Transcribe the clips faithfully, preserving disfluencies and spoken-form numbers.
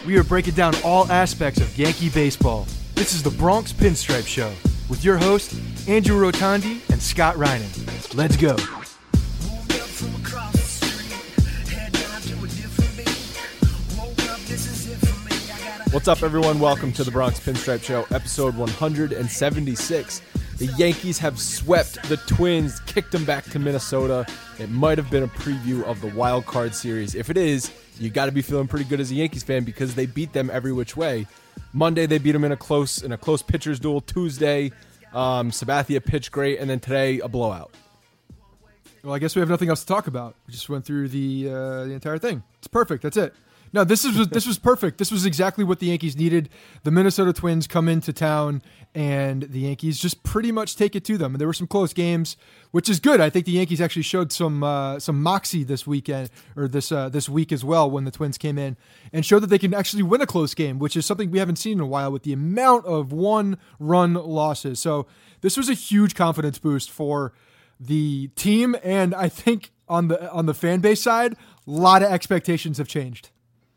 We are breaking down all aspects of Yankee baseball. This is the Bronx Pinstripe Show with your hosts, Andrew Rotondi and Scott Reinen. Let's go. What's up, everyone? Welcome to the Bronx Pinstripe Show, episode one hundred seventy-six. The Yankees have swept the Twins, kicked them back to Minnesota. It might have been a preview of the wild card series. If it is, you got to be feeling pretty good as a Yankees fan because they beat them every which way. Monday, they beat them in a close in a close pitcher's duel. Tuesday, um, Sabathia pitched great, and then today, a blowout. Well, I guess we have nothing else to talk about. We just went through the uh, the entire thing. It's perfect. That's it. No, this is this was perfect. This was exactly what the Yankees needed. The Minnesota Twins come into town, and the Yankees just pretty much take it to them. And there were some close games, which is good. I think the Yankees actually showed some uh, some moxie this weekend or this uh, this week as well when the Twins came in and showed that they can actually win a close game, which is something we haven't seen in a while with the amount of one-run losses. So this was a huge confidence boost for the team, and I think on the on the fan base side, a lot of expectations have changed.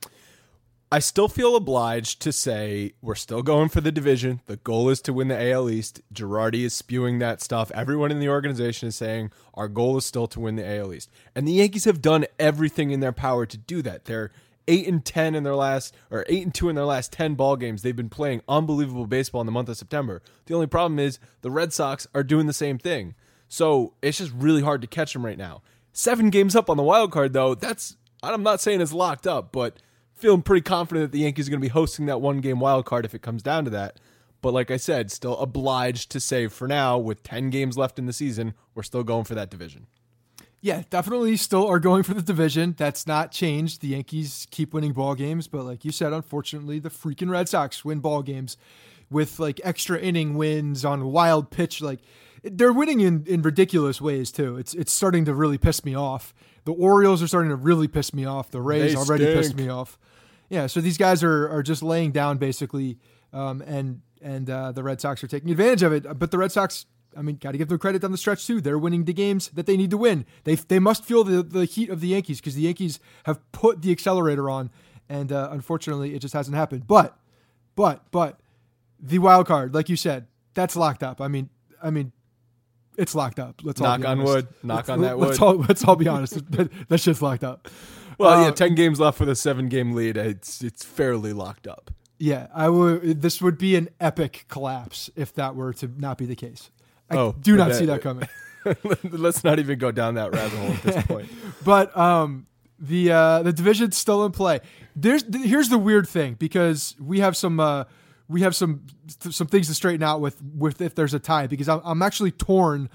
I still feel obliged to say we're still going for the division. The goal is to win the A L East. Girardi is spewing that stuff. Everyone in the organization is saying our goal is still to win the A L East. And the Yankees have done everything in their power to do that. They're eight and ten in their last, or eight and two in their last ten ball games. They've been playing unbelievable baseball in the month of September. The only problem is the Red Sox are doing the same thing. So it's just really hard to catch them right now. Seven games up on the wild card, though. That's I'm not saying it's locked up, but feeling pretty confident that the Yankees are going to be hosting that one-game wild card if it comes down to that. But like I said, still obliged to say for now, with ten games left in the season, we're still going for that division. Yeah, definitely still are going for the division. That's not changed. The Yankees keep winning ball games, but like you said, unfortunately, the freaking Red Sox win ball games with like extra inning wins on wild pitch. Like they're winning in, in ridiculous ways too. It's it's starting to really piss me off. The Orioles are starting to really piss me off. The Rays They already stink. pissed me off. Yeah, so these guys are are just laying down basically, um, and and uh, the Red Sox are taking advantage of it. But the Red Sox, I mean, got to give them credit down the stretch too. They're winning the games that they need to win. They they must feel the, the heat of the Yankees because the Yankees have put the accelerator on, and uh, unfortunately, it just hasn't happened. But but but the wild card, like you said, that's locked up. I mean, I mean. It's locked up. Let's all Knock be on honest. wood. Knock let's, on that wood. Let's all, let's all be honest. that, that shit's locked up. Well, uh, yeah, ten games left with a seven-game lead. It's it's fairly locked up. Yeah, I would. This would be an epic collapse if that were to not be the case. I Oh, do not that- see that coming. Let's not even go down that rabbit hole at this point. But um, the uh, the division's still in play. There's here's the weird thing because we have some uh, we have some some things to straighten out with with if there's a tie because I'm I'm actually torn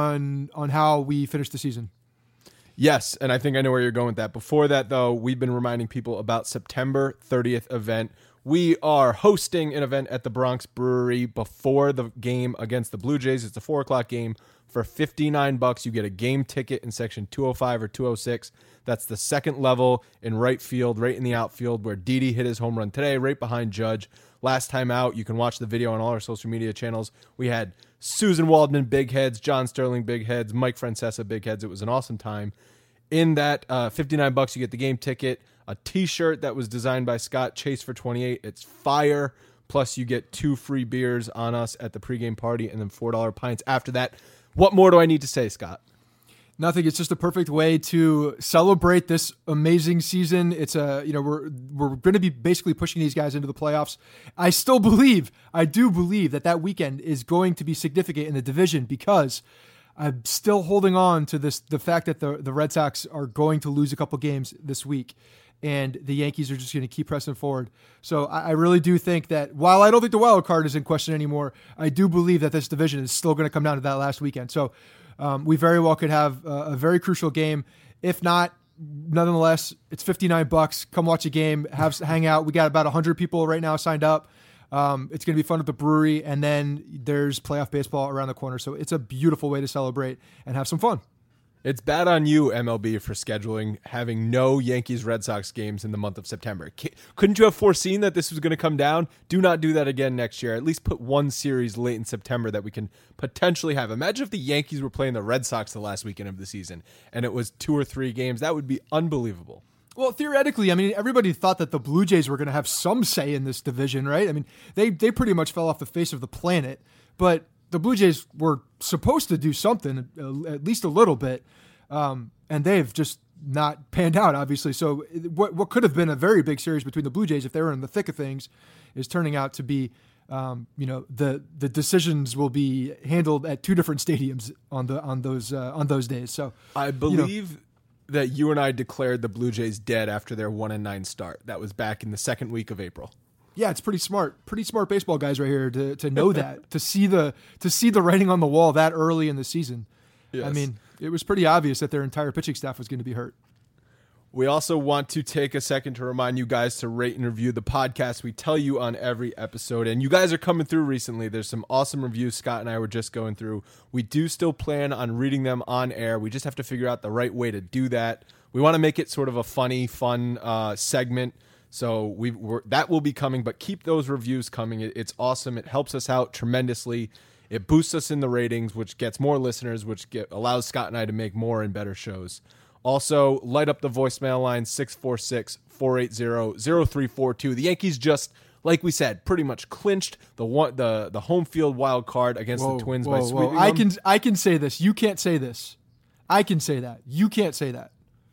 on on how we finish the season. Yes, and I think I know where you're going with that. Before that, though, we've been reminding people about September thirtieth event. We are hosting an event at the Bronx Brewery before the game against the Blue Jays. It's a four o'clock game. For fifty-nine bucks, you get a game ticket in section two oh five or two oh six. That's the second level in right field, right in the outfield where Didi hit his home run today, right behind Judge. Last time out, you can watch the video on all our social media channels. We had Susan Waldman big heads, John Sterling big heads, Mike Francesa big heads. It was an awesome time. In that uh, fifty-nine bucks, you get the game ticket, a T-shirt that was designed by Scott Chase for twenty-eight. It's fire. Plus, you get two free beers on us at the pregame party, and then four dollar pints after that. What more do I need to say, Scott? Nothing. It's just a perfect way to celebrate this amazing season. It's a, you know, we're we're going to be basically pushing these guys into the playoffs. I still believe, I do believe that that weekend is going to be significant in the division because I'm still holding on to this, the fact that the, the Red Sox are going to lose a couple games this week and the Yankees are just going to keep pressing forward. So I, I really do think that while I don't think the wild card is in question anymore, I do believe that this division is still going to come down to that last weekend. So um, we very well could have a, a very crucial game. If not, nonetheless, it's fifty-nine bucks. Come watch a game, have hang out. We got about one hundred people right now signed up. Um, it's going to be fun at the brewery, and then there's playoff baseball around the corner. So it's a beautiful way to celebrate and have some fun. It's bad on you, M L B, for scheduling having no Yankees-Red Sox games in the month of September. Couldn't you have foreseen that this was going to come down? Do not do that again next year. At least put one series late in September that we can potentially have. Imagine if the Yankees were playing the Red Sox the last weekend of the season and it was two or three games. That would be unbelievable. Well, theoretically, I mean, everybody thought that the Blue Jays were going to have some say in this division, right? I mean, they they pretty much fell off the face of the planet, but the Blue Jays were supposed to do something, uh, at least a little bit, um, and they've just not panned out, obviously. So what what could have been a very big series between the Blue Jays, if they were in the thick of things, is turning out to be, um, you know, the the decisions will be handled at two different stadiums on the on those uh, on those days. So I believe. You know, that you and I declared the Blue Jays dead after their one and nine start. That was back in the second week of April. Yeah, it's pretty smart, pretty smart baseball guys right here to to know that, to see the to see the writing on the wall that early in the season. Yes. I mean, it was pretty obvious that their entire pitching staff was going to be hurt. We also want to take a second to remind you guys to rate and review the podcast. We tell you on every episode, and you guys are coming through recently. There's some awesome reviews Scott and I were just going through. We do still plan on reading them on air. We just have to figure out the right way to do that. We want to make it sort of a funny, fun uh, segment. So we we're, that will be coming, but keep those reviews coming. It, it's awesome. It helps us out tremendously. It boosts us in the ratings, which gets more listeners, which get, allows Scott and I to make more and better shows. Also, light up the voicemail line, six four six, four eight zero, zero three four two. The Yankees just, like we said, pretty much clinched the one, the, the home field wild card against whoa, the Twins whoa, by sweeping whoa. I them. can, I can say this. You can't say this. I can say that. You can't say that.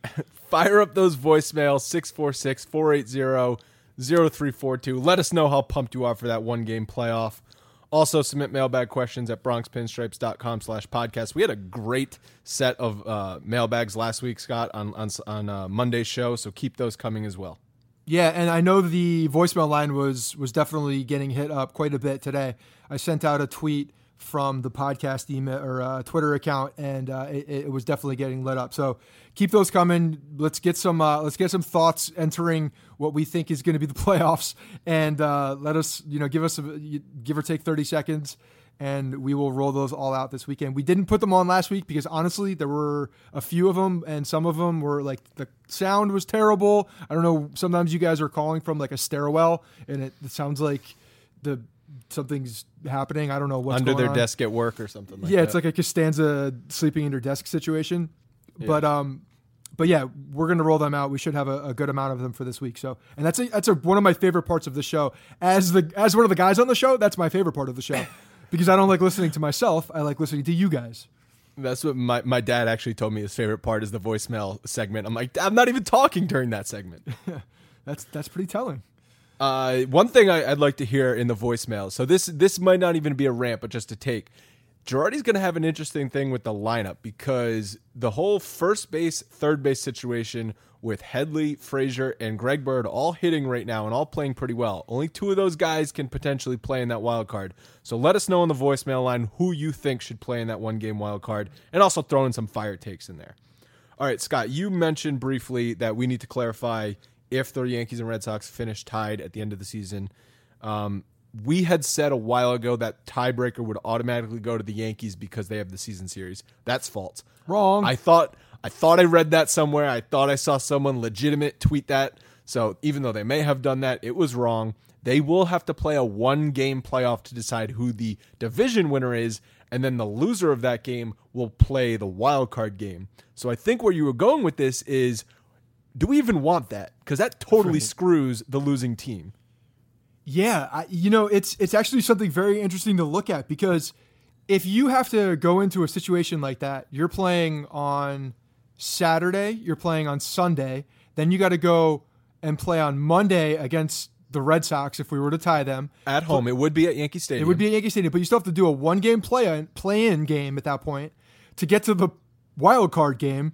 Fire up those voicemails, six four six, four eight zero, zero three four two. Let us know how pumped you are for that one-game playoff. Also, submit mailbag questions at bronxpinstripes.com slash podcast. We had a great set of uh, mailbags last week, Scott, on on, on uh, Monday's show, so keep those coming as well. Yeah, and I know the voicemail line was was definitely getting hit up quite a bit today. I sent out a tweet from the podcast email or uh, Twitter account, and uh, it, it was definitely getting lit up. So keep those coming. Let's get some uh, let's get some thoughts entering what we think is going to be the playoffs, and uh, let us you know give us a, give or take thirty seconds, and we will roll those all out this weekend. We didn't put them on last week because honestly there were a few of them, and some of them were like the sound was terrible. I don't know. Sometimes you guys are calling from like a stairwell, and it, it sounds like the something's happening. I don't know what's under going their on. desk at work or something like yeah, that. Yeah, it's like a Costanza sleeping in her desk situation. Yeah. But um, but yeah, we're gonna roll them out. We should have a, a good amount of them for this week. So, and that's a, that's a, one of my favorite parts of the show. As the as one of the guys on the show, that's my favorite part of the show because I don't like listening to myself. I like listening to you guys. That's what my, my dad actually told me his favorite part is the voicemail segment. I'm like, I'm not even talking during that segment. that's that's pretty telling. Uh, one thing I, I'd like to hear in the voicemail. So this this might not even be a rant, but just a take. Girardi's going to have an interesting thing with the lineup because the whole first base, third base situation with Headley, Frazier, and Greg Bird all hitting right now and all playing pretty well. Only two of those guys can potentially play in that wild card. So let us know on the voicemail line who you think should play in that one-game wild card, and also throw in some fire takes in there. All right, Scott, you mentioned briefly that we need to clarify if the Yankees and Red Sox finish tied at the end of the season. Um, we had said a while ago that tiebreaker would automatically go to the Yankees because they have the season series. That's false. Wrong. I thought I thought I read that somewhere. I thought I saw someone legitimate tweet that. So even though they may have done that, it was wrong. They will have to play a one-game playoff to decide who the division winner is, and then the loser of that game will play the wild card game. So I think where you were going with this is, do we even want that? Because that totally right. screws the losing team. Yeah, I, you know, it's it's actually something very interesting to look at because if you have to go into a situation like that, you're playing on Saturday, you're playing on Sunday, then you got to go and play on Monday against the Red Sox if we were to tie them. At home, it would be at Yankee Stadium. It would be at Yankee Stadium, but you still have to do a one-game play-in, play-in game at that point to get to the wild card game.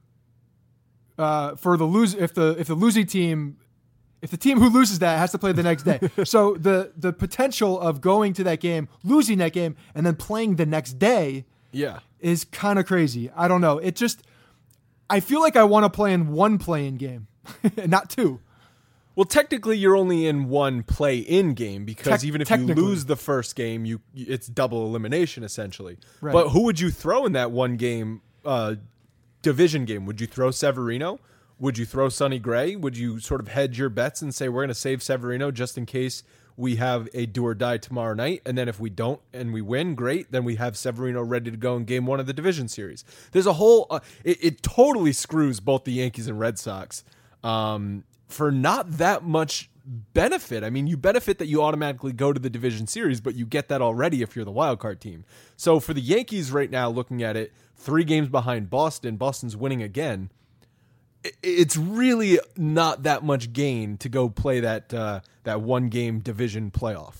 Uh, for the lose, if the if the losing team, if the team who loses that has to play the next day, so the the potential of going to that game, losing that game, and then playing the next day, yeah, is kind of crazy. I don't know. It just, I feel like I want to play in one play-in game, not two. Well, technically, you're only in one play-in game because Te- even if you lose the first game, you it's double elimination essentially. Right. But who would you throw in that one game? Uh, division game? Would you throw Severino? Would you throw Sonny Gray? Would you sort of hedge your bets and say we're going to save Severino just in case we have a do or die tomorrow night, and then if we don't and we win, great, then we have Severino ready to go in game one of the division series. There's a whole uh, it, it totally screws both the Yankees and Red Sox um, for not that much benefit. I mean, you benefit that you automatically go to the division series, but you get that already if you're the wild card team. So for the Yankees right now, looking at it, three games behind Boston, Boston's winning again. It's really not that much gain to go play that uh, that one game division playoff.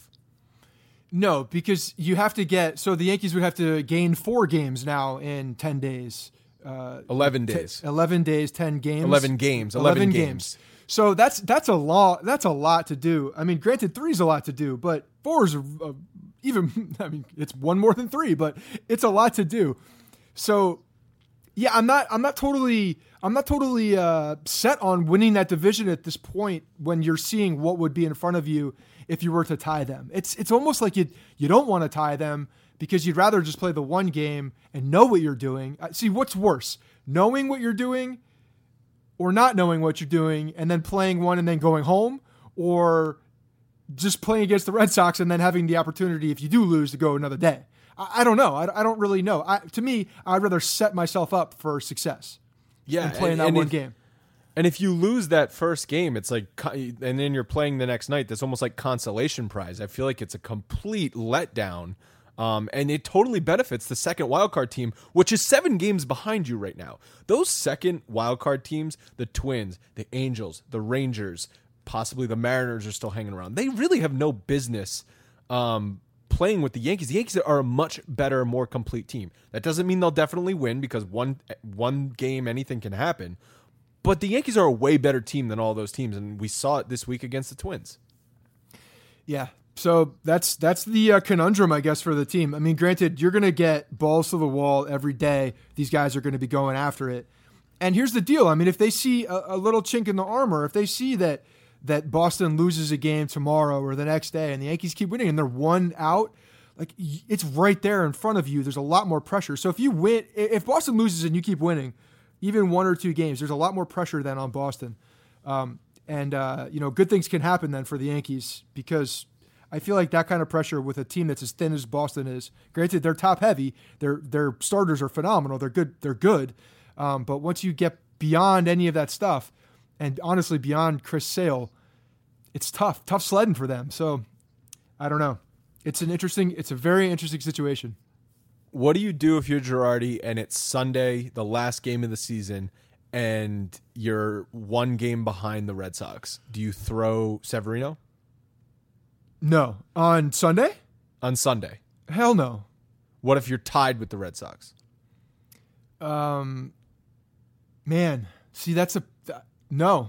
No, because you have to get, so the Yankees would have to gain four games now in ten days. Uh, eleven days. T- eleven days, ten games. eleven games. eleven, eleven games. games. So that's that's a lot. That's a lot to do. I mean, granted, three is a lot to do, but four is a, a, even. I mean, it's one more than three, but it's a lot to do. So, yeah, I'm not. I'm not totally. I'm not totally uh, set on winning that division at this point. When you're seeing what would be in front of you if you were to tie them, it's it's almost like you you don't want to tie them because you'd rather just play the one game and know what you're doing. See, what's worse, knowing what you're doing, or not knowing what you're doing and then playing one and then going home, or just playing against the Red Sox and then having the opportunity, if you do lose, to go another day. I, I don't know. I, I don't really know. I, to me, I'd rather set myself up for success. Yeah, and playing and, that and one if, game. And if you lose that first game, it's like, and then you're playing the next night, that's almost like consolation prize. I feel like it's a complete letdown. Um, and it totally benefits the second wildcard team, which is seven games behind you right now. Those second wildcard teams, the Twins, the Angels, the Rangers, possibly the Mariners are still hanging around. They really have no business um, playing with the Yankees. The Yankees are a much better, more complete team. That doesn't mean they'll definitely win because one one game, anything can happen. But the Yankees are a way better team than all those teams, and we saw it this week against the Twins. Yeah. So that's that's the uh, conundrum, I guess, for the team. I mean, granted, you're going to get balls to the wall every day. These guys are going to be going after it. And here's the deal. I mean, if they see a, a little chink in the armor, if they see that that Boston loses a game tomorrow or the next day and the Yankees keep winning and they're one out, like it's right there in front of you. There's a lot more pressure. So if you win, if Boston loses and you keep winning, even one or two games, there's a lot more pressure then on Boston. Um, and, uh, you know, good things can happen then for the Yankees because I feel like that kind of pressure with a team that's as thin as Boston is. Granted, they're top heavy. Their their starters are phenomenal. They're good. They're good. Um, but once you get beyond any of that stuff, and honestly beyond Chris Sale, it's tough. Tough sledding for them. So I don't know. It's an interesting. It's a very interesting situation. What do you do if you're Girardi and it's Sunday, the last game of the season, and you're one game behind the Red Sox? Do you throw Severino? No. On Sunday? On Sunday. Hell no. What if you're tied with the Red Sox? Um, man, see, that's a no.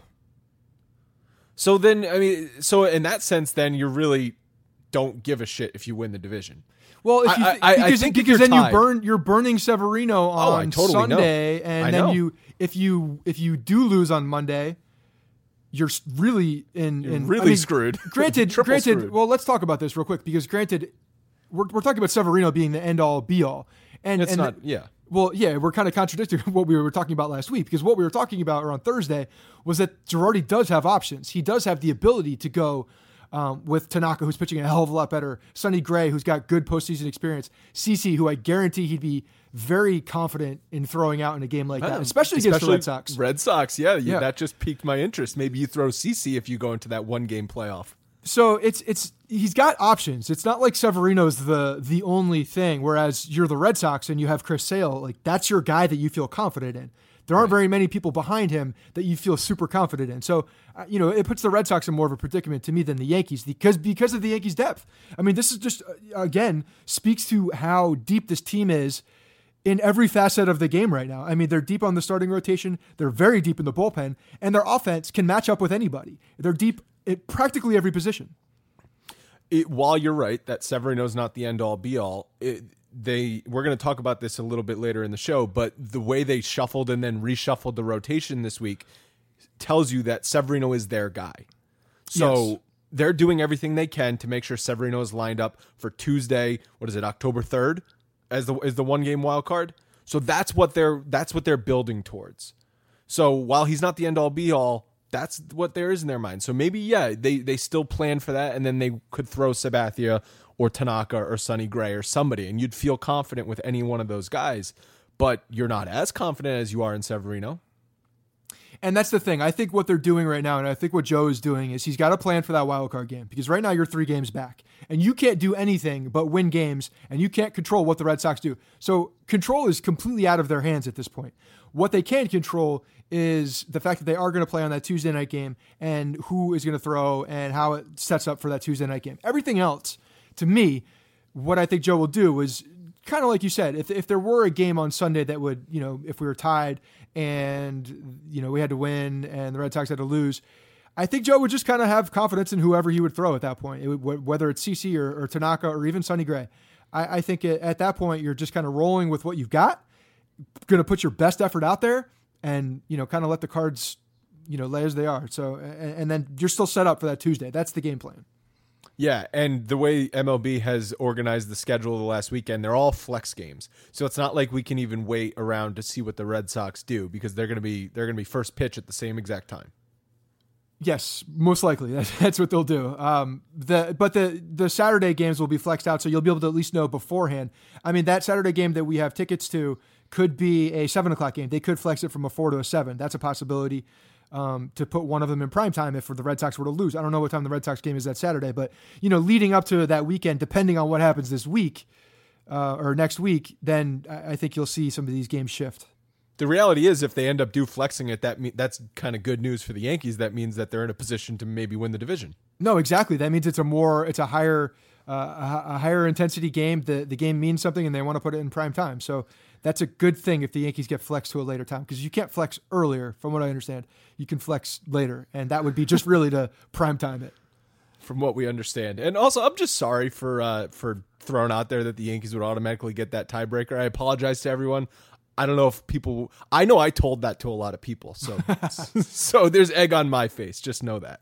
So then, I mean, so in that sense, then you really don't give a shit if you win the division. Well, if you th- I, I, because, I think because then tied, you burn, you're burning Severino on oh, I totally Sunday, know. and I then know. you, if you, if you do lose on Monday, you're really in, You're in really I mean, screwed. Granted, Triple granted. screwed. Well, let's talk about this real quick because granted, we're we're talking about Severino being the end all be all, and It's and not. Yeah. Well, yeah, we're kind of contradicting what we were talking about last week because what we were talking about on Thursday was that Girardi does have options. He does have the ability to go um, with Tanaka, who's pitching a hell of a lot better, Sonny Gray, who's got good postseason experience, CeCe, who I guarantee he'd be very confident in throwing out in a game like that, especially, especially against the Red Sox. Red Sox, yeah, you, Yeah. that just piqued my interest. Maybe you throw CeCe if you go into that one game playoff. So it's it's he's got options. It's not like Severino's the the only thing. Whereas you're the Red Sox and you have Chris Sale, like that's your guy that you feel confident in. There aren't Right. very many people behind him that you feel super confident in. So uh, you know it puts the Red Sox in more of a predicament to me than the Yankees because because of the Yankees' depth. I mean, this is just uh, again speaks to how deep this team is in every facet of the game right now. I mean, they're deep on the starting rotation. They're very deep in the bullpen, and their offense can match up with anybody. They're deep at practically every position. It, while you're right that Severino's not the end all be all, it, they we're going to talk about this a little bit later in the show, but the way they shuffled and then reshuffled the rotation this week tells you that Severino is their guy. So Yes. they're doing everything they can to make sure Severino is lined up for Tuesday. What is it, October third, as the as the one game wild card? So that's what they're that's what they're building towards. So while he's not the end all be all, that's what there is in their mind. So maybe, yeah, they, they still plan for that, and then they could throw Sabathia or Tanaka or Sonny Gray or somebody, and you'd feel confident with any one of those guys, but you're not as confident as you are in Severino. And that's the thing. I think what they're doing right now, and I think what Joe is doing, is he's got a plan for that wild card game, because right now you're three games back and you can't do anything but win games, and you can't control what the Red Sox do. So control is completely out of their hands at this point. What they can control is the fact that they are going to play on that Tuesday night game and who is going to throw and how it sets up for that Tuesday night game. Everything else, to me, what I think Joe will do is kind of like you said, if if there were a game on Sunday that would, you know, if we were tied and, you know, we had to win and the Red Sox had to lose, I think Joe would just kind of have confidence in whoever he would throw at that point, it would, whether it's C C or, or Tanaka or even Sonny Gray. I, I think it, at that point, you're just kind of rolling with what you've got, going to put your best effort out there and, you know, kind of let the cards, you know, lay as they are. So, and, and then you're still set up for that Tuesday. That's the game plan. Yeah, and the way M L B has organized the schedule the last weekend, they're all flex games. So it's not like we can even wait around to see what the Red Sox do, because they're going to be they're going to be first pitch at the same exact time. Yes, most likely. That's, that's what they'll do. Um, the but the the Saturday games will be flexed out, so you'll be able to at least know beforehand. I mean, that Saturday game that we have tickets to could be a seven o'clock game. They could flex it from a four to a seven. That's a possibility. Um, to put one of them in prime time if the Red Sox were to lose. I don't know what time the Red Sox game is that Saturday, but, you know, leading up to that weekend, depending on what happens this week uh, or next week, then I think you'll see some of these games shift. The reality is, if they end up do flexing it, that me- that's kind of good news for the Yankees. That means that they're in a position to maybe win the division. No, exactly. That means it's a more, it's a higher, uh, a, a higher intensity game. The the game means something, and they want to put it in prime time. So that's a good thing if the Yankees get flexed to a later time, because you can't flex earlier, from what I understand. You can flex later, and that would be just really to prime time it. From what we understand. And also, I'm just sorry for uh, for throwing out there that the Yankees would automatically get that tiebreaker. I apologize to everyone. I don't know if people... I know I told that to a lot of people, so so there's egg on my face. Just know that.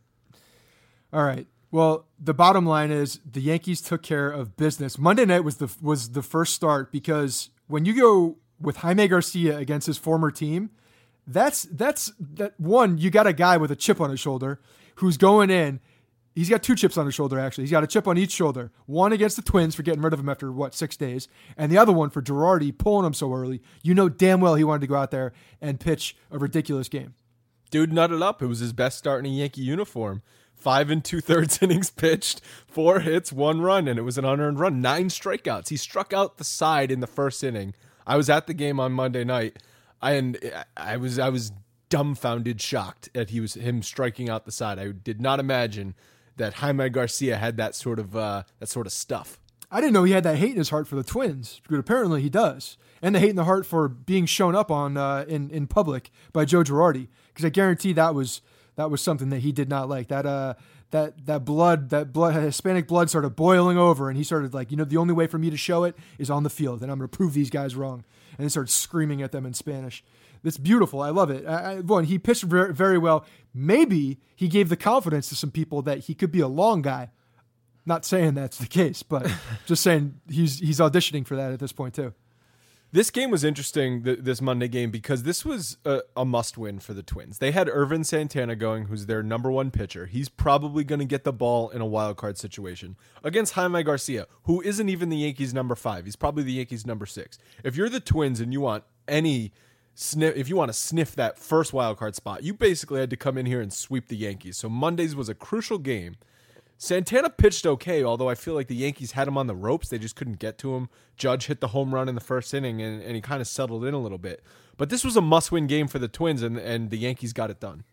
All right. Well, the bottom line is the Yankees took care of business. Monday night was the was the first start, because when you go with Jaime Garcia against his former team, that's that's that one, you got a guy with a chip on his shoulder who's going in. He's got two chips on his shoulder, actually. He's got a chip on each shoulder. One against the Twins for getting rid of him after, what, six days, and the other one for Girardi pulling him so early. You know damn well he wanted to go out there and pitch a ridiculous game. Dude nutted up. It was his best start in a Yankee uniform. Five and two-thirds innings pitched, four hits, one run, and it was an unearned run. Nine strikeouts. He struck out the side in the first inning. I was at the game on Monday night, and I was I was dumbfounded, shocked at he was him striking out the side. I did not imagine that Jaime Garcia had that sort of uh, that sort of stuff. I didn't know he had that hate in his heart for the Twins, but apparently he does, and the hate in the heart for being shown up on uh, in in public by Joe Girardi, because I guarantee that was. That was something that he did not like. That uh, that that blood, that blood, Hispanic blood started boiling over, and he started like, you know, the only way for me to show it is on the field, and I'm going to prove these guys wrong. And he started screaming at them in Spanish. It's beautiful. I love it. I, I, one, he pitched very, very well. Maybe he gave the confidence to some people that he could be a long guy. Not saying that's the case, but just saying he's he's auditioning for that at this point too. This game was interesting, th- this Monday game, because this was a, a must-win for the Twins. They had Irvin Santana going, who's their number one pitcher. He's probably going to get the ball in a wild card situation against Jaime Garcia, who isn't even the Yankees' number five. He's probably the Yankees' number six. If you're the Twins and you want any sniff, if you want to sniff that first wild card spot, you basically had to come in here and sweep the Yankees. So Mondays was a crucial game. Santana pitched okay, although I feel like the Yankees had him on the ropes. They just couldn't get to him. Judge hit the home run in the first inning, and, and he kind of settled in a little bit. But this was a must-win game for the Twins, and, and the Yankees got it done.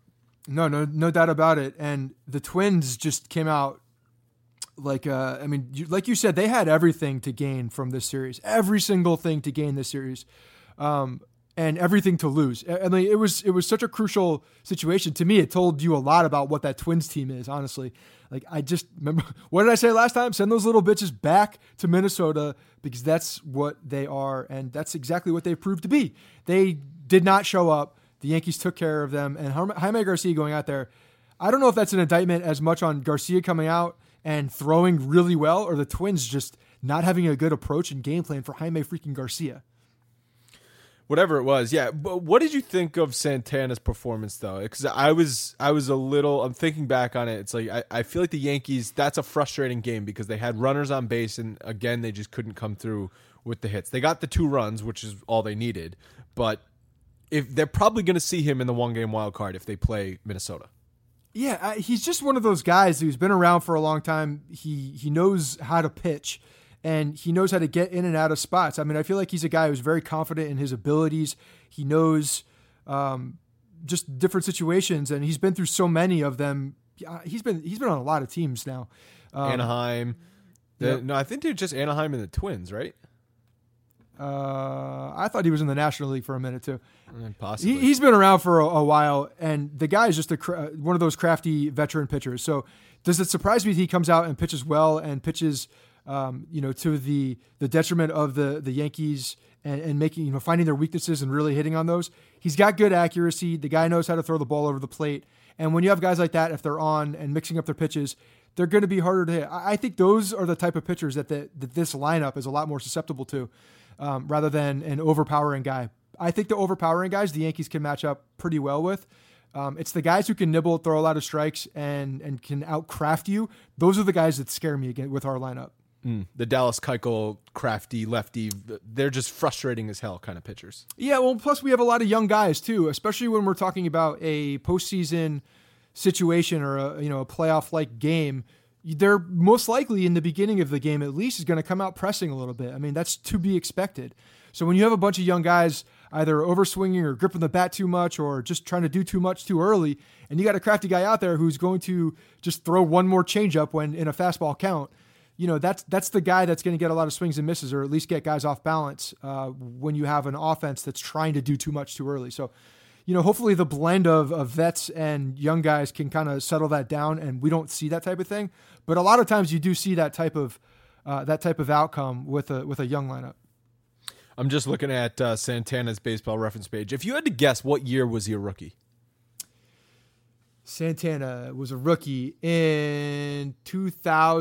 No, no, no doubt about it. And the Twins just came out like, uh, I mean, you, like you said, they had everything to gain from this series. Every single thing to gain this series. Um, and everything to lose. I mean, it was it was such a crucial situation. To me, it told you a lot about what that Twins team is, honestly. Like, I just remember, what did I say last time? Send those little bitches back to Minnesota, because that's what they are, and that's exactly what they've proved to be. They did not show up. The Yankees took care of them, and Jaime Garcia going out there, I don't know if that's an indictment as much on Garcia coming out and throwing really well, or the Twins just not having a good approach and game plan for Jaime freaking Garcia. Whatever it was, yeah. But what did you think of Santana's performance, though? Because I was, I was a little. I'm thinking back on it. It's like I, I feel like the Yankees. That's a frustrating game because they had runners on base, and again, they just couldn't come through with the hits. They got the two runs, which is all they needed. But if they're probably going to see him in the one game wild card if they play Minnesota. Yeah, uh, he's just one of those guys who's been around for a long time. He he knows how to pitch, and he knows how to get in and out of spots. I mean, I feel like he's a guy who's very confident in his abilities. He knows um, just different situations, and he's been through so many of them. He's been he's been on a lot of teams now. Um, Anaheim. The, yep. No, I think they're just Anaheim and the Twins, right? Uh, I thought he was in the National League for a minute too. Possibly. He, he's been around for a, a while, and the guy is just a, one of those crafty veteran pitchers. So does it surprise me that he comes out and pitches well and pitches, um, you know, to the the detriment of the the Yankees and, and making, you know, finding their weaknesses and really hitting on those? He's got good accuracy. The guy knows how to throw the ball over the plate. And when you have guys like that, if they're on and mixing up their pitches, they're going to be harder to hit. I, I think those are the type of pitchers that, the, that this lineup is a lot more susceptible to. Um, rather than an overpowering guy. I think the overpowering guys the Yankees can match up pretty well with. Um, it's the guys who can nibble, throw a lot of strikes, and and can outcraft you. Those are the guys that scare me again with our lineup. Mm, the Dallas Keuchel, crafty, lefty, they're just frustrating as hell kind of pitchers. Yeah, well, plus we have a lot of young guys too, especially when we're talking about a postseason situation or a, you know, a playoff-like game. They're most likely in the beginning of the game at least is going to come out pressing a little bit. I mean, that's to be expected. So when you have a bunch of young guys either overswinging or gripping the bat too much or just trying to do too much too early, and you got a crafty guy out there who's going to just throw one more changeup when in a fastball count, you know, that's that's the guy that's going to get a lot of swings and misses or at least get guys off balance uh, when you have an offense that's trying to do too much too early. So, you know, hopefully the blend of, of vets and young guys can kind of settle that down, and we don't see that type of thing. But a lot of times you do see that type of uh, that type of outcome with a with a young lineup. I'm just looking at uh, Santana's baseball reference page. If you had to guess, what year was he a rookie? Santana was a rookie in two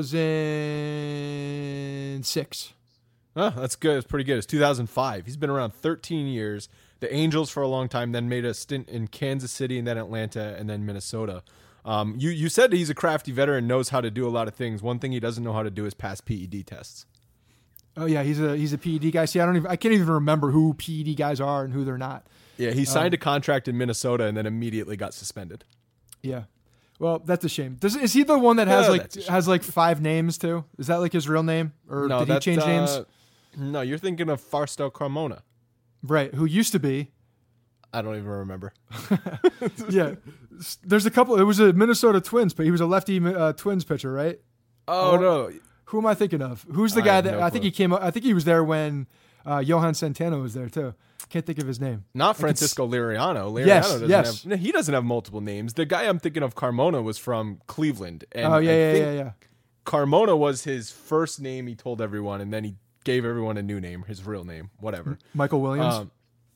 thousand six. Oh, that's good. It's pretty good. It's two thousand five. He's been around thirteen years. The Angels for a long time, then made a stint in Kansas City and then Atlanta and then Minnesota. Um, you, you said he's a crafty veteran, knows how to do a lot of things. One thing he doesn't know how to do is pass P E D tests. Oh yeah, he's a he's a P E D guy. See, I don't even I can't even remember who P E D guys are and who they're not. Yeah, he signed um, a contract in Minnesota and then immediately got suspended. Yeah, well, that's a shame. Does is he the one that has Yeah, like has like five names too? Is that like his real name, or No, did he change uh, names? No, you're thinking of Farstel Carmona. Right, who used to be. I don't even remember. Yeah, there's a couple. It was a Minnesota Twins, but he was a lefty uh, Twins pitcher, right? Oh, Or- no. Who am I thinking of? Who's the I guy have that no I think clue. he came? I think he was there when uh, Johan Santana was there too. Can't think of his name. Not I could Francisco Liriano. Liriano Yes, doesn't yes. have. No, he doesn't have multiple names. The guy I'm thinking of, Carmona, was from Cleveland. And Oh yeah, I yeah, think yeah, yeah. Carmona was his first name he told everyone, and then he gave everyone a new name, his real name, whatever. Michael Williams. Um,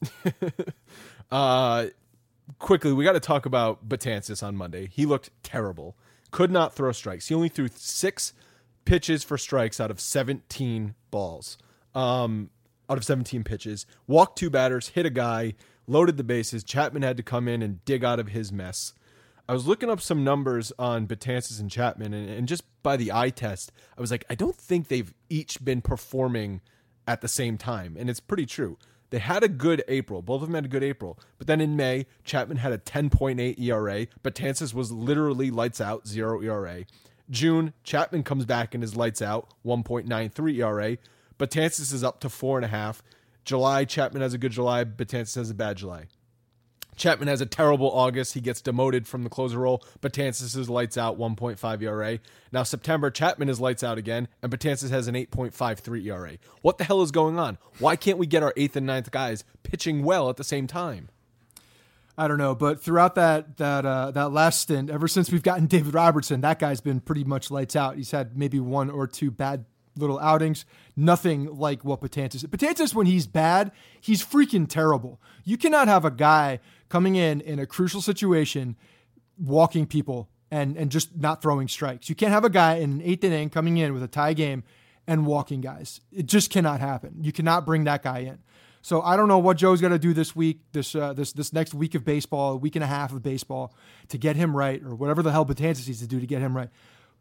uh, quickly, we got to talk about Betances on Monday. He looked terrible. Could not throw strikes. He only threw six pitches for strikes out of seventeen balls. Um, out of seventeen pitches. Walked two batters, hit a guy, loaded the bases. Chapman had to come in and dig out of his mess. I was looking up some numbers on Betances and Chapman, and, and just by the eye test, I was like, I don't think they've each been performing at the same time. And it's pretty true. They had a good April. Both of them had a good April. But then in May, Chapman had a ten point eight E R A. Betances was literally lights out, zero E R A. June, Chapman comes back and is lights out, one point nine three E R A. Betances is up to four and a half. July, Chapman has a good July. Betances has a bad July. Chapman has a terrible August. He gets demoted from the closer role. Betances is lights out, one point five E R A. Now September, Chapman is lights out again, and Betances has an eight point five three E R A. What the hell is going on? Why can't we get our eighth and ninth guys pitching well at the same time? I don't know, but throughout that that uh, that last stint, ever since we've gotten David Robertson, that guy's been pretty much lights out. He's had maybe one or two bad little outings, nothing like what Betances. Betances, when he's bad, he's freaking terrible. You cannot have a guy coming in in a crucial situation, walking people and and just not throwing strikes. You can't have a guy in an eighth inning coming in with a tie game and walking guys. It just cannot happen. You cannot bring that guy in. So I don't know what Joe's got to do this week, this uh, this this next week of baseball, a week and a half of baseball, to get him right, or whatever the hell Betances needs to do to get him right.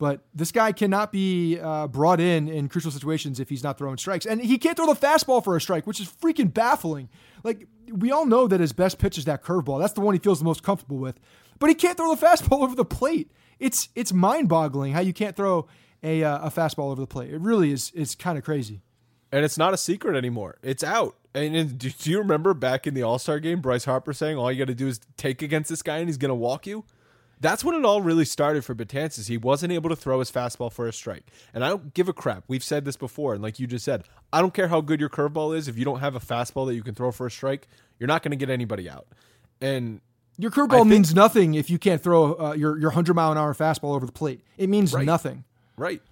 But this guy cannot be uh, brought in in crucial situations if he's not throwing strikes. And he can't throw the fastball for a strike, which is freaking baffling. Like, we all know that his best pitch is that curveball. That's the one he feels the most comfortable with. But he can't throw the fastball over the plate. It's it's mind-boggling how you can't throw a uh, a fastball over the plate. It really is is kind of crazy. And it's not a secret anymore. It's out. And do you remember back in the All-Star game, Bryce Harper saying all you got to do is take against this guy and he's going to walk you? That's when it all really started for Betances. He wasn't able to throw his fastball for a strike. And I don't give a crap. We've said this before, and like you just said, I don't care how good your curveball is. If you don't have a fastball that you can throw for a strike, you're not going to get anybody out. And your curveball think, means nothing if you can't throw uh, your your one hundred mile an hour fastball over the plate. It means right, nothing. Right.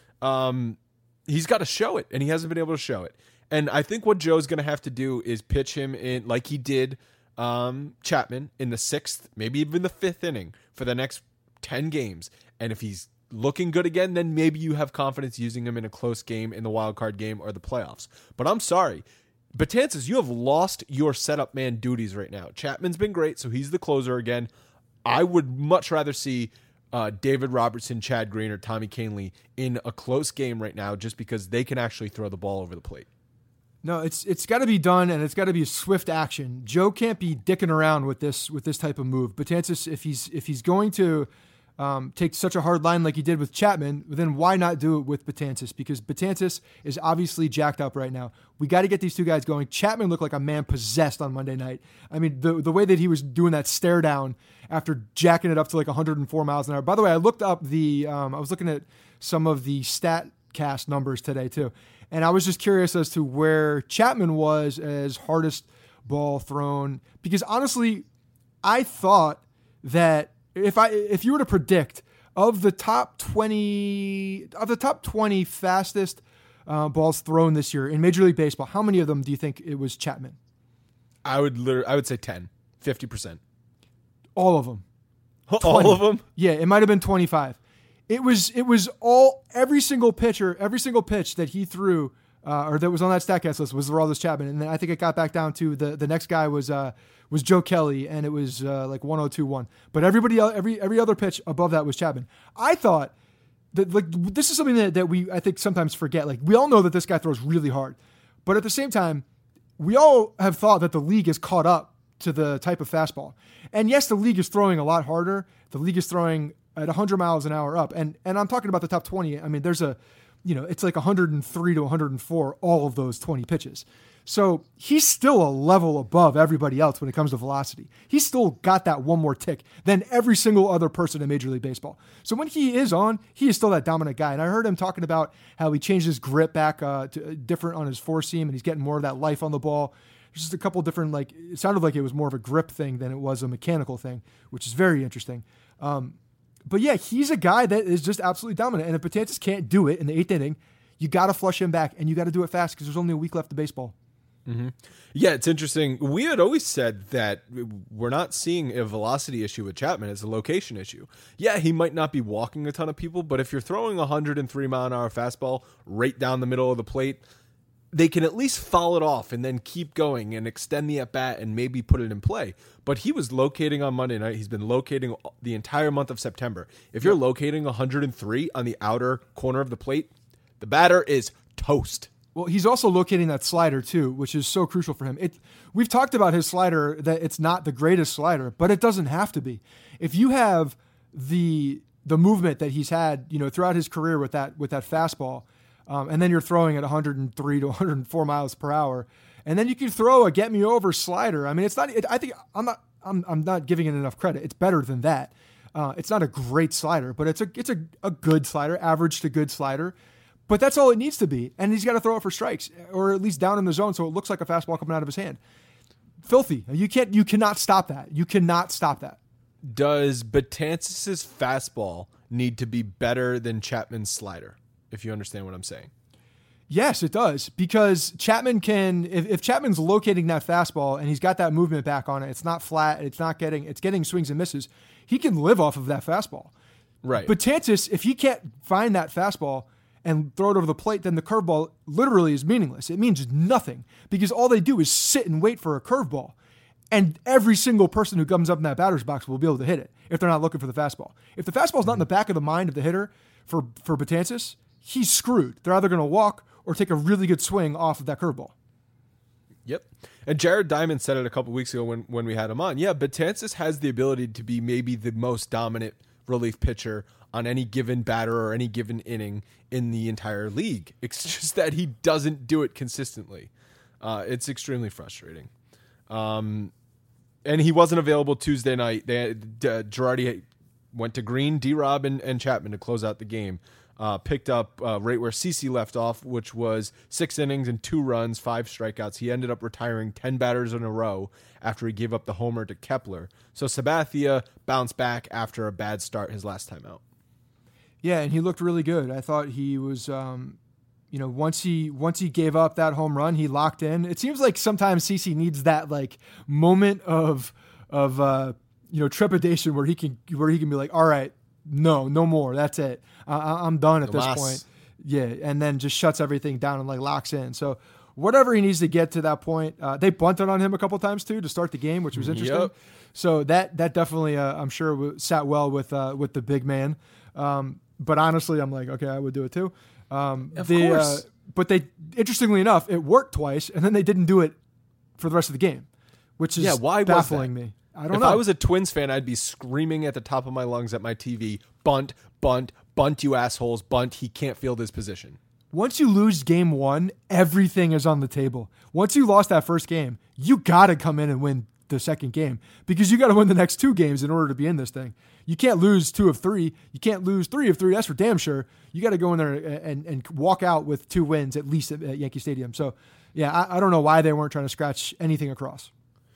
Um, he's got to show it, and he hasn't been able to show it. And I think what Joe's going to have to do is pitch him in like he did um, Chapman in the sixth, maybe even the fifth inning for the next ten games. And if he's looking good again, then maybe you have confidence using him in a close game in the wild card game or the playoffs. But I'm sorry, Betances, you have lost your setup man duties right now. Chapman's been great, so he's the closer again. I would much rather see uh, David Robertson, Chad Green, or Tommy Kahnle in a close game right now just because they can actually throw the ball over the plate. No, it's it's got to be done, and it's got to be a swift action. Joe can't be dicking around with this with this type of move. Betances, if he's if he's going to um, take such a hard line like he did with Chapman, then why not do it with Betances? Because Betances is obviously jacked up right now. We got to get these two guys going. Chapman looked like a man possessed on Monday night. I mean, the the way that he was doing that stare down after jacking it up to like one hundred four miles an hour. By the way, I looked up the um, I was looking at some of the StatCast numbers today too. And I was just curious as to where Chapman was as hardest ball thrown, because honestly, I thought that if I if you were to predict of the top twenty of the top twenty fastest uh, balls thrown this year in Major League Baseball, how many of them do you think it was Chapman? I would literally, I would say ten, fifty percent. All of them. All of them? Yeah, it might have been twenty-five. It was it was all every single pitcher, every single pitch that he threw, uh, or that was on that StatCast list was Aroldis Chapman, and then I think it got back down to the, the next guy was uh, was Joe Kelly, and it was uh, like one oh two one. But everybody every every other pitch above that was Chapman. I thought that like this is something that, that we I think sometimes forget. Like we all know that this guy throws really hard, but at the same time, we all have thought that the league is caught up to the type of fastball. And yes, the league is throwing a lot harder. The league is throwing at one hundred miles an hour up. And and I'm talking about the top twenty. I mean, there's a, you know, it's like one hundred three to one hundred four, all of those twenty pitches. So he's still a level above everybody else when it comes to velocity. He's still got that one more tick than every single other person in Major League Baseball. So when he is on, he is still that dominant guy. And I heard him talking about how he changed his grip back uh, to different on his four seam, and he's getting more of that life on the ball. There's just a couple different, like, it sounded like it was more of a grip thing than it was a mechanical thing, which is very interesting. Um, But yeah, he's a guy that is just absolutely dominant. And if Betances can't do it in the eighth inning, you got to flush him back, and you got to do it fast because there's only a week left of baseball. Mm-hmm. Yeah, it's interesting. We had always said that we're not seeing a velocity issue with Chapman. It's a location issue. Yeah, he might not be walking a ton of people, but if you're throwing a one hundred three mile an hour fastball right down the middle of the plate, they can at least foul it off and then keep going and extend the at-bat and maybe put it in play. But he was locating on Monday night. He's been locating the entire month of September. If you're locating one hundred three on the outer corner of the plate, the batter is toast. Well, he's also locating that slider too, which is so crucial for him. It, we've talked about his slider, that it's not the greatest slider, but it doesn't have to be. If you have the the movement that he's had, you know, throughout his career with that with that fastball, Um, and then you're throwing at one hundred three to one hundred four miles per hour, and then you can throw a get me over slider. I mean, it's not. It, I think I'm not. I'm I'm not giving it enough credit. It's better than that. Uh, it's not a great slider, but it's a it's a, a good slider, average to good slider. But that's all it needs to be, and he's got to throw it for strikes, or at least down in the zone, so it looks like a fastball coming out of his hand. Filthy. You can't. You cannot stop that. You cannot stop that. Does Betances' fastball need to be better than Chapman's slider? If you understand what I'm saying. Yes, it does. Because Chapman can, if, if Chapman's locating that fastball and he's got that movement back on it, it's not flat, it's not getting, it's getting swings and misses, he can live off of that fastball. Right. But Betances, if he can't find that fastball and throw it over the plate, then the curveball literally is meaningless. It means nothing because all they do is sit and wait for a curveball. And every single person who comes up in that batter's box will be able to hit it if they're not looking for the fastball. If the fastball's not in the back of the mind of the hitter, for for Betances, he's screwed. They're either going to walk or take a really good swing off of that curveball. Yep. And Jared Diamond said it a couple weeks ago when, when we had him on. Yeah, Betances has the ability to be maybe the most dominant relief pitcher on any given batter or any given inning in the entire league. It's just that he doesn't do it consistently. Uh, it's extremely frustrating. Um, and he wasn't available Tuesday night. They, uh, Girardi went to Green, D-Rob, and, and Chapman to close out the game. Uh, picked up uh, right where CeCe left off, which was six innings and two runs, five strikeouts. He ended up retiring ten batters in a row after he gave up the homer to Kepler. So Sabathia bounced back after a bad start his last time out. Yeah, and he looked really good. I thought he was, um, you know, once he once he gave up that home run, he locked in. It seems like sometimes CeCe needs that like moment of of uh, you know trepidation where he can where he can be like, all right, no, no more, that's it. I, I'm done at this Last. point. Yeah, and then just shuts everything down and like locks in. So whatever he needs to get to that point, uh, they bunted on him a couple times too to start the game, which was interesting. Yep. So that that definitely, uh, I'm sure, w- sat well with uh, with the big man. Um, but honestly, I'm like, okay, I would do it too. Um, of the, course. Uh, but they, interestingly enough, it worked twice, and then they didn't do it for the rest of the game, which is Yeah, why was baffling that? me. I don't if know. I was a Twins fan, I'd be screaming at the top of my lungs at my T V, bunt, bunt, bunt, you assholes, bunt. He can't field his position. Once you lose game one, everything is on the table. Once you lost that first game, you got to come in and win the second game because you got to win the next two games in order to be in this thing. You can't lose two of three. You can't lose three of three. That's for damn sure. You got to go in there and, and walk out with two wins at least at, at Yankee Stadium. So, yeah, I, I don't know why they weren't trying to scratch anything across.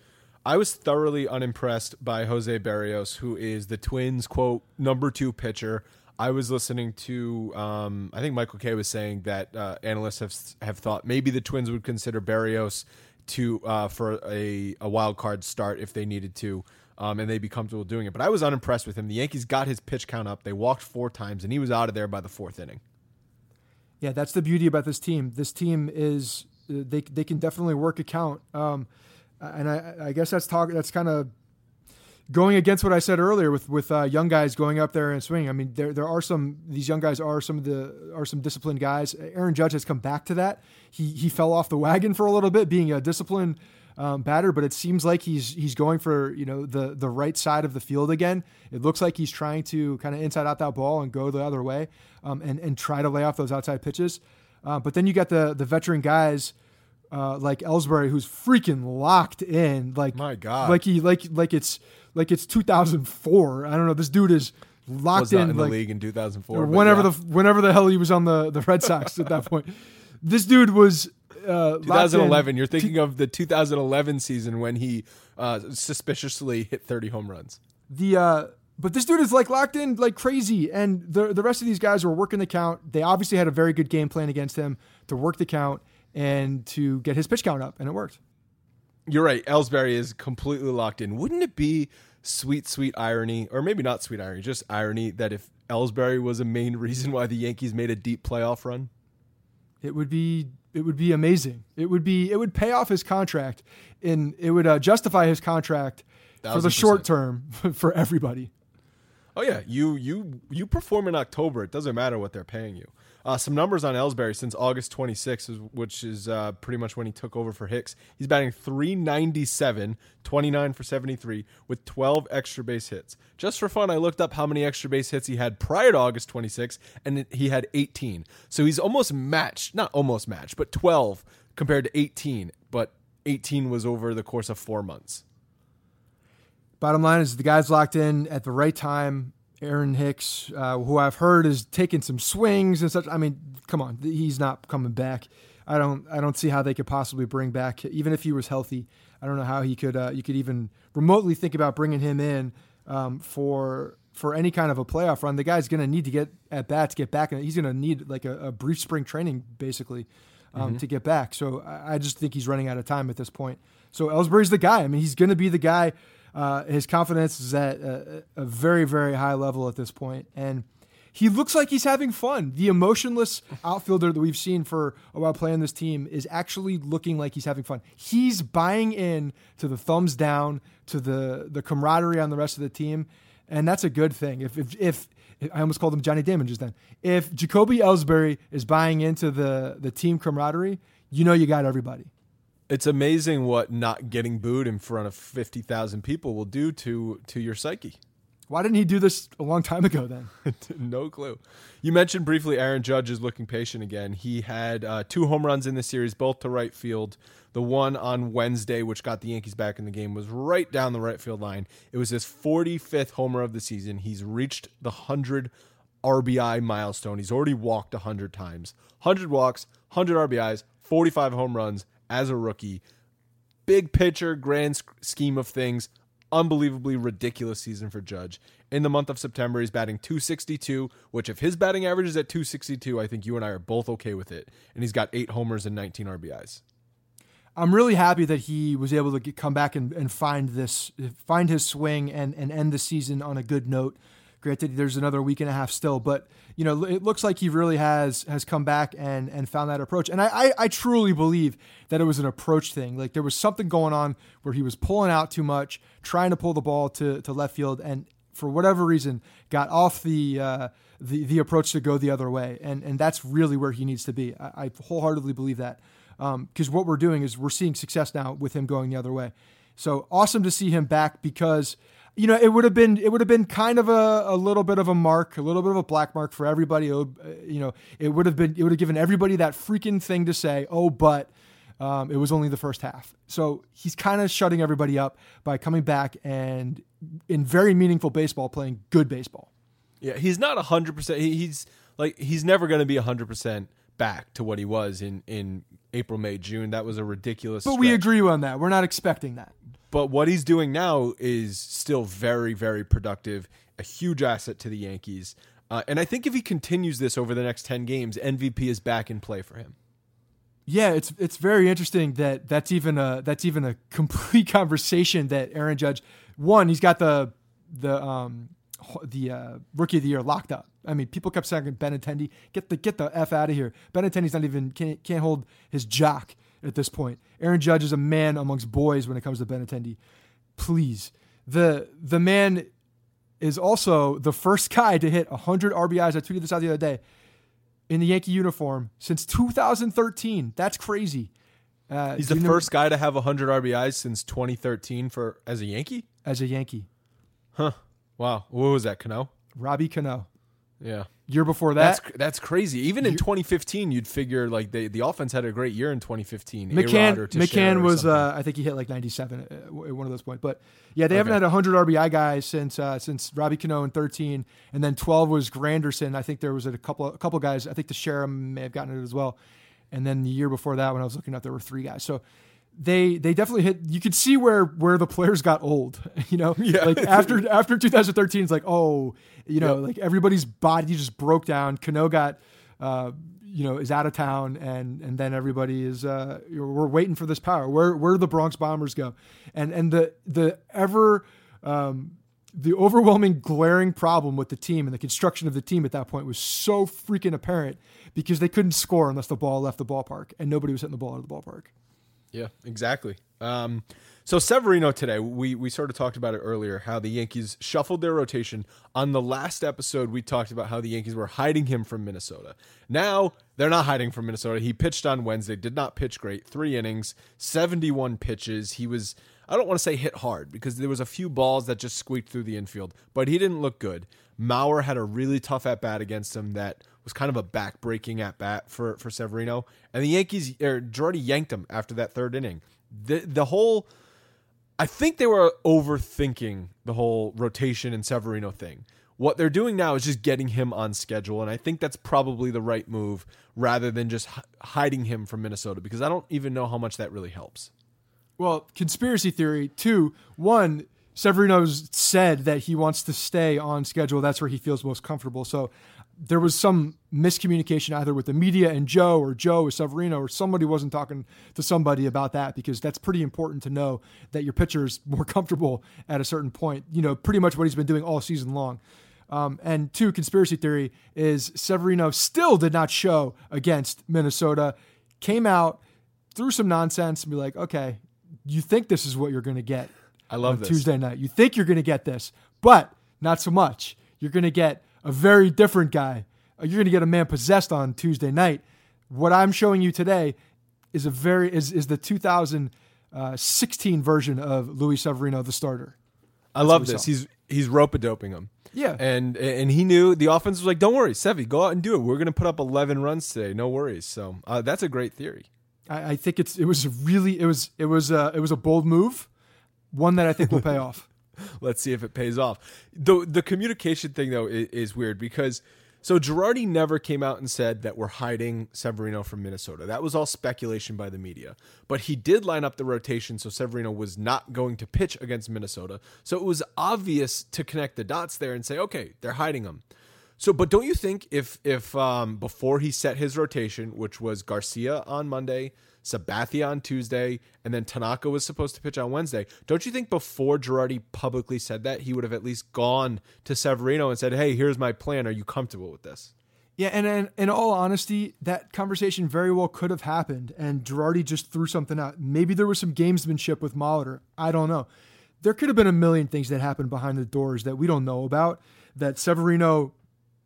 I was thoroughly unimpressed by Jose Berrios, who is the Twins' quote number two pitcher. I was listening to, um, I think Michael Kay was saying that uh, analysts have have thought maybe the Twins would consider Berrios to uh, for a, a wild card start if they needed to, um, and they'd be comfortable doing it. But I was unimpressed with him. The Yankees got his pitch count up. They walked four times, and he was out of there by the fourth inning. Yeah, that's the beauty about this team. This team is they they can definitely work a count. Um, And I, I guess that's talk. That's kind of going against what I said earlier with with uh, young guys going up there and swinging. I mean, there there are some these young guys are some of the are some disciplined guys. Aaron Judge has come back to that. He he fell off the wagon for a little bit, being a disciplined um, batter, but it seems like he's he's going for you know the the right side of the field again. It looks like he's trying to kind of inside out that ball and go the other way, um, and and try to lay off those outside pitches. Uh, but then you got the the veteran guys. Uh, like Ellsbury, who's freaking locked in, like My God. like he like like it's like it's two thousand four. I don't know. This dude is locked Was not in, in like, the league in two thousand four. or whenever the whenever the hell he was on the, the Red Sox at that point. This dude was uh, twenty eleven. locked in. You're thinking of the two thousand eleven season when he uh, suspiciously hit thirty home runs. The uh, but this dude is like locked in like crazy, and the the rest of these guys were working the count. They obviously had a very good game plan against him to work the count and to get his pitch count up, and it worked. You're right. Ellsbury is completely locked in. Wouldn't it be sweet, sweet irony, or maybe not sweet irony, just irony, that if Ellsbury was a main reason why the Yankees made a deep playoff run? It would be it would be amazing. It would be it would pay off his contract, and it would uh, justify his contract for the short term for everybody. Oh yeah, you you you perform in October. It doesn't matter what they're paying you. Uh, some numbers on Ellsbury since August twenty-sixth, which is uh, pretty much when he took over for Hicks. He's batting three ninety-seven, twenty-nine for seventy-three, with twelve extra base hits. Just for fun, I looked up how many extra base hits he had prior to August twenty-sixth, and it, he had eighteen. So he's almost matched, not almost matched, but twelve compared to eighteen. But eighteen was over the course of four months. Bottom line is the guy's locked in at the right time. Aaron Hicks, uh, who I've heard is taking some swings and such. I mean, come on, he's not coming back. I don't, I don't see how they could possibly bring back, even if he was healthy. I don't know how he could, uh, you could even remotely think about bringing him in um, for for any kind of a playoff run. The guy's going to need to get at bats, get back, and he's going to need like a, a brief spring training basically um, mm-hmm. to get back. So I, I just think he's running out of time at this point. So Ellsbury's the guy. I mean, he's going to be the guy. Uh, his confidence is at a, a very, very high level at this point, and he looks like he's having fun. The emotionless outfielder that we've seen for a while playing this team is actually looking like he's having fun. He's buying in to the thumbs down, to the the camaraderie on the rest of the team. and that's a good thing. If if, if I almost called him Johnny Damon just then. If Jacoby Ellsbury is buying into the the team camaraderie, you know you got everybody. It's amazing what not getting booed in front of fifty thousand people will do to to your psyche. Why didn't he do this a long time ago then? No clue. You mentioned briefly Aaron Judge is looking patient again. He had uh, two home runs in the series, both to right field. The one on Wednesday, which got the Yankees back in the game, was right down the right field line. It was his forty-fifth homer of the season. He's reached the one hundred R B I milestone. He's already walked one hundred times. one hundred walks, one hundred R B Is, forty-five home runs as a rookie. Big picture, grand scheme of things. Unbelievably ridiculous season for Judge. In the month of September, he's batting two sixty-two, which if his batting average is at two sixty-two, I think you and I are both okay with it. And he's got eight homers and nineteen R B Is. I'm really happy that he was able to get, come back and, and find this, find his swing and, and end the season on a good note. Granted, there's another week and a half still, but you know, it looks like he really has has come back and and found that approach. And I, I I truly believe that it was an approach thing. Like there was something going on where he was pulling out too much, trying to pull the ball to to left field, and for whatever reason got off the uh, the the approach to go the other way. And and that's really where he needs to be. I, I wholeheartedly believe that because um, what we're doing is we're seeing success now with him going the other way. So awesome to see him back because. You know, it would have been it would have been kind of a, a little bit of a mark, a little bit of a black mark for everybody. It would, you know, it would have been it would have given everybody that freaking thing to say, oh, but um, it was only the first half. So he's kind of shutting everybody up by coming back and in very meaningful baseball, playing good baseball. Yeah, he's not one hundred percent. He's like he's never going to be one hundred percent back to what he was in, in April, May, June. That was a ridiculous But stretch. we agree on that. We're not expecting that. But what he's doing now is still very, very productive, a huge asset to the Yankees. Uh, and I think if he continues this over the next ten games, M V P is back in play for him. Yeah, it's it's very interesting that that's even a that's even a complete conversation that Aaron Judge, one, he's got the the um the uh, rookie of the year locked up. I mean, people kept saying Benintendi, get the get the F out of here. Benintendi's not even can't, can't hold his jock at this point. Aaron Judge is a man amongst boys when it comes to Benintendi. Please. The the man is also the first guy to hit one hundred R B Is. I tweeted this out the other day in the Yankee uniform since two thousand thirteen. That's crazy. Uh, He's the first guy to have one hundred R B Is since twenty thirteen for as a Yankee? As a Yankee. Huh. Wow. What was that, Cano? Robbie Cano. Yeah. Year before that, that's that's crazy. Even in twenty fifteen, you'd figure like they, the offense had a great year in twenty fifteen. McCann, McCann was uh, I think he hit like ninety-seven at one of those points. But yeah, they okay. haven't had one hundred R B I guys since uh, since Robbie Cano in thirteen, and then twelve was Granderson. I think there was a couple a couple guys. I think the Sheriff may have gotten it as well. And then the year before that, when I was looking up, there were three guys. So they they definitely hit. You could see where where the players got old. You know, yeah. Like after after twenty thirteen, it's like oh. You know, yep. like everybody's body just broke down. Cano got, uh, you know, is out of town, and and then everybody is. Uh, we're waiting for this power. Where where do the Bronx Bombers go? And and the the ever um, the overwhelming glaring problem with the team and the construction of the team at that point was so freaking apparent because they couldn't score unless the ball left the ballpark, and nobody was hitting the ball out of the ballpark. Yeah, exactly. Um, so Severino today, we we sort of talked about it earlier, how the Yankees shuffled their rotation. On the last episode, we talked about how the Yankees were hiding him from Minnesota. Now, they're not hiding from Minnesota. He pitched on Wednesday, did not pitch great. Three innings, seventy-one pitches. He was, I don't want to say hit hard, because there was a few balls that just squeaked through the infield, but he didn't look good. Mauer had a really tough at-bat against him that was kind of a back-breaking at-bat for, for Severino. And the Yankees, er, Girardi yanked him after that third inning. The the whole, I think they were overthinking the whole rotation and Severino thing. What they're doing now is just getting him on schedule, and I think that's probably the right move rather than just h- hiding him from Minnesota, because I don't even know how much that really helps. Well, conspiracy theory, two, one, Severino's said that he wants to stay on schedule. That's where he feels most comfortable. So there was some miscommunication either with the media and Joe, or Joe with Severino, or somebody wasn't talking to somebody about that, because that's pretty important to know that your pitcher is more comfortable at a certain point. You know, pretty much what he's been doing all season long. Um, and two, conspiracy theory is Severino still did not show against Minnesota, came out, threw some nonsense, and be like, okay, you think this is what you're going to get. I love on this. Tuesday night. You think you're going to get this, but not so much. You're going to get a very different guy. You're going to get a man possessed on Tuesday night. What I'm showing you today is a very is is the two thousand sixteen version of Luis Severino, the starter. I love this. Saw. He's he's rope-a-doping him. Yeah. And and he knew the offense was like, don't worry, Sevy, go out and do it. We're going to put up eleven runs today. No worries. So uh, that's a great theory. I, I think it's it was really it was it was uh, it was a bold move, one that I think will pay off. Let's see if it pays off. The the communication thing though is, is weird because so Girardi never came out and said that we're hiding Severino from Minnesota. That was all speculation by the media. But he did line up the rotation so Severino was not going to pitch against Minnesota. So it was obvious to connect the dots there and say, okay, they're hiding him. So, but don't you think if if um, before he set his rotation, which was Garcia on Monday, Sabathia on Tuesday, and then Tanaka was supposed to pitch on Wednesday, don't you think before Girardi publicly said that, he would have at least gone to Severino and said, hey, here's my plan. Are you comfortable with this? Yeah, and, and in all honesty, that conversation very well could have happened, and Girardi just threw something out. Maybe there was some gamesmanship with Molitor. I don't know. There could have been a million things that happened behind the doors that we don't know about, that Severino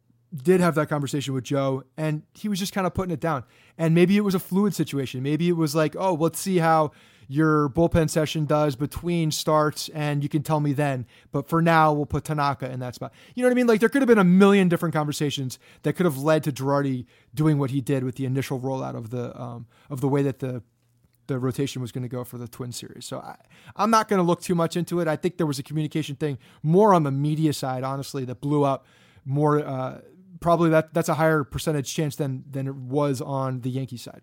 did have that conversation with Joe, and he was just kind of putting it down. And maybe it was a fluid situation. Maybe it was like, oh, let's see how your bullpen session does between starts, and you can tell me then. But for now, we'll put Tanaka in that spot. You know what I mean? Like, there could have been a million different conversations that could have led to Girardi doing what he did with the initial rollout of the um, of the way that the the rotation was going to go for the Twin series. So I, I'm not going to look too much into it. I think there was a communication thing more on the media side, honestly, that blew up more. Uh, Probably that that's a higher percentage chance than than it was on the Yankee side.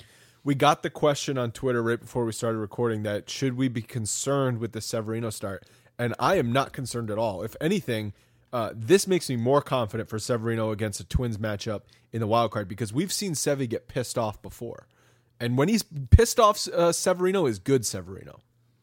We got the question on Twitter right before we started recording that should we be concerned with the Severino start? And I am not concerned at all. If anything, uh, this makes me more confident for Severino against a Twins matchup in the wild card because we've seen Sevy get pissed off before. And when he's pissed off, uh, Severino is good Severino.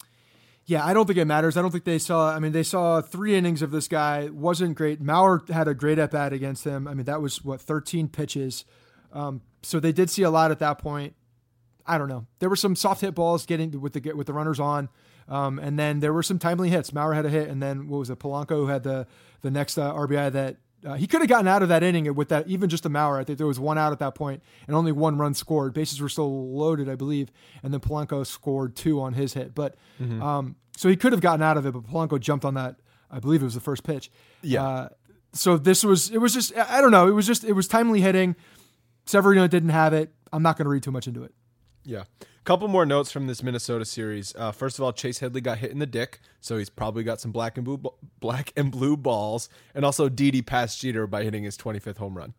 Yeah, I don't think it matters. I don't think they saw, I mean, they saw three innings of this guy. Wasn't great. Mauer had a great at-bat against him. I mean, that was, what, thirteen pitches. Um, so they did see a lot at that point. I don't know. There were some soft hit balls getting with the with the runners on. Um, and then there were some timely hits. Mauer had a hit, and then, what was it, Polanco who had the, the next uh, R B I that uh, he could have gotten out of that inning with that, even just a Mauer. I think there was one out at that point, and only one run scored. Bases were still loaded, I believe, and then Polanco scored two on his hit. But mm-hmm. um, so he could have gotten out of it, but Polanco jumped on that. I believe it was the first pitch. Yeah. Uh, so this was, it was just, I don't know. It was just, it was timely hitting. Severino didn't have it. I'm not going to read too much into it. Yeah. Couple more notes from this Minnesota series. Uh, first of all, Chase Headley got hit in the dick, so he's probably got some black and blue, black and blue balls. And also, Didi passed Jeter by hitting his twenty-fifth home run.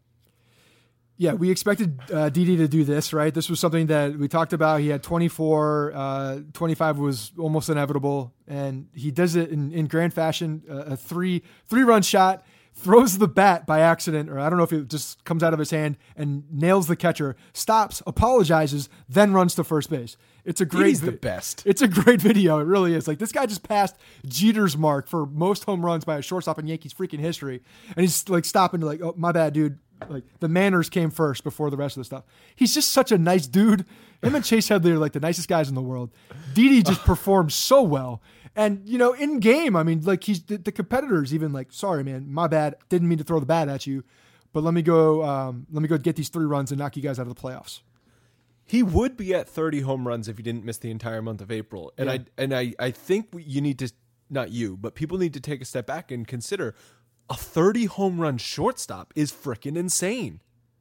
Yeah, we expected uh, Didi to do this, right? This was something that we talked about. He had twenty-four, uh, twenty-five was almost inevitable, and he does it in, in grand fashion. Uh, a three three run shot. Throws the bat by accident, or I don't know if it just comes out of his hand and nails the catcher, stops, apologizes, then runs to first base. It's a great, He's the best. It's a great video. It really is. Like, this guy just passed Jeter's mark for most home runs by a shortstop in Yankees freaking history. And he's like stopping to like, oh, my bad, dude. Like, the manners came first before the rest of the stuff. He's just such a nice dude. Him and Chase Headley are like the nicest guys in the world. Didi just performs so well. And, you know, in game, I mean, like, he's the, the competitors even like, sorry, man, my bad. Didn't mean to throw the bat at you, but let me go, um, let me go get these three runs and knock you guys out of the playoffs. He would be at thirty home runs if he didn't miss the entire month of April. And yeah. I and I, I think you need to, not you, but people need to take a step back and consider a thirty home run shortstop is freaking insane.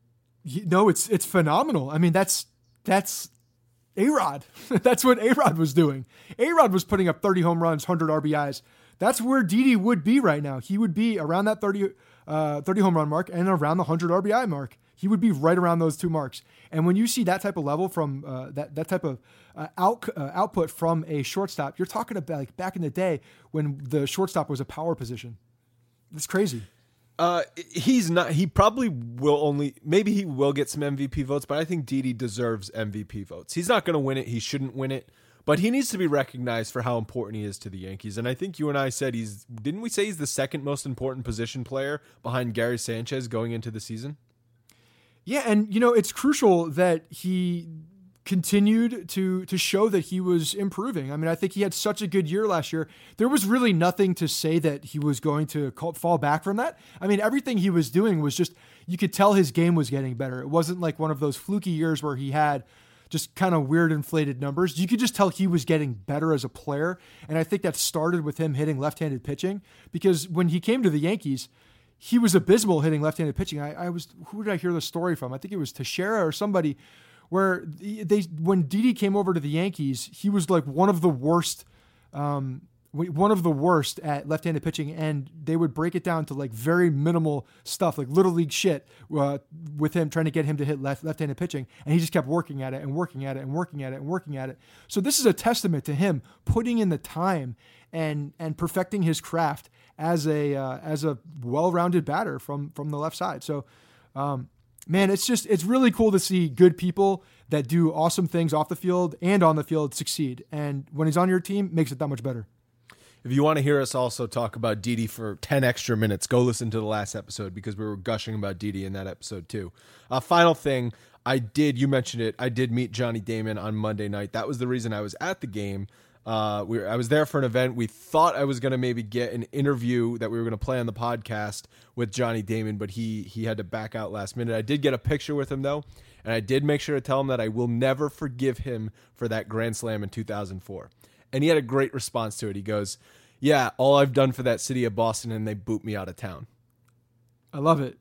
No, it's it's phenomenal. I mean, that's that's A-Rod. That's what A-Rod was doing. A-Rod was putting up thirty home runs, one hundred R B Is. That's where Didi would be right now. He would be around that thirty, uh, thirty home run mark and around the one hundred R B I mark. He would be right around those two marks. And when you see that type of level from uh, that that type of uh, out, uh, output from a shortstop, you're talking about like back in the day when the shortstop was a power position. It's crazy. Uh, he's not. He probably will only. Maybe he will get some M V P votes, but I think Didi deserves M V P votes. He's not going to win it. He shouldn't win it, but he needs to be recognized for how important he is to the Yankees. And I think you and I said he's. Didn't we say he's the second most important position player behind Gary Sanchez going into the season? Yeah, and you know it's crucial that he continued to to show that he was improving. I mean, I think he had such a good year last year. There was really nothing to say that he was going to call, fall back from that. I mean, everything he was doing was just, you could tell his game was getting better. It wasn't like one of those fluky years where he had just kind of weird inflated numbers. You could just tell he was getting better as a player. And I think that started with him hitting left-handed pitching, because when he came to the Yankees, he was abysmal hitting left-handed pitching. I, I was, who did I hear the story from? I think it was Teixeira or somebody, where they, when Didi came over to the Yankees, he was like one of the worst, um, one of the worst at left-handed pitching, and they would break it down to like very minimal stuff, like little league shit, uh, with him trying to get him to hit left left-handed pitching, and he just kept working at it and working at it and working at it and working at it. So this is a testament to him putting in the time and and perfecting his craft as a uh, as a well-rounded batter from from the left side. So. Um, Man, it's just, it's really cool to see good people that do awesome things off the field and on the field succeed. And when he's on your team, makes it that much better. If you want to hear us also talk about Didi for ten extra minutes, go listen to the last episode, because we were gushing about Didi in that episode too. Uh, final thing, I did, you mentioned it, I did meet Johnny Damon on Monday night. That was the reason I was at the game. Uh, we were, I was there for an event. We thought I was going to maybe get an interview that we were going to play on the podcast with Johnny Damon, but he he had to back out last minute. I did get a picture with him though, and I did make sure to tell him that I will never forgive him for that grand slam in two thousand four. And he had a great response to it. He goes, "Yeah, all I've done for that city of Boston, and they boot me out of town." I love it.